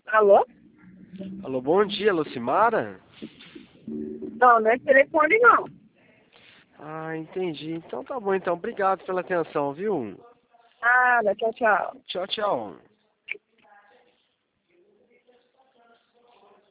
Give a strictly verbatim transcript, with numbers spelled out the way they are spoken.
Alô? Alô, bom dia, Lucimara? Não, não é telefone não. Ah, entendi. Então tá bom, então. Obrigado pela atenção, viu? Ah, tchau, tchau. Tchau, tchau.